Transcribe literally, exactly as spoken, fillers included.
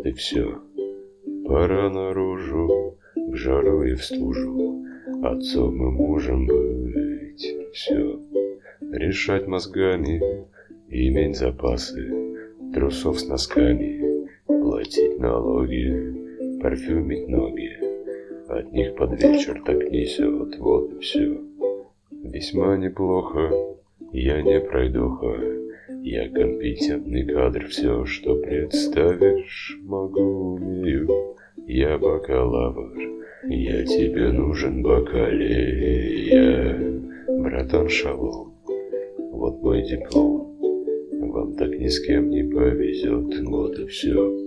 вот и все. Пора наружу, в жару и в стужу, отцом и мужем быть. Все решать мозгами, иметь запасы трусов с носками, платить налоги, парфюмить ноги. От них под вечер так несет, вот и все. Весьма неплохо, я не пройдоха, я компетентный кадр, все, что представишь, могу, умею. Я бакалавр, я тебе нужен бакалея. Братан шалом, вот мой диплом, вам так ни с кем не повезет, вот и все.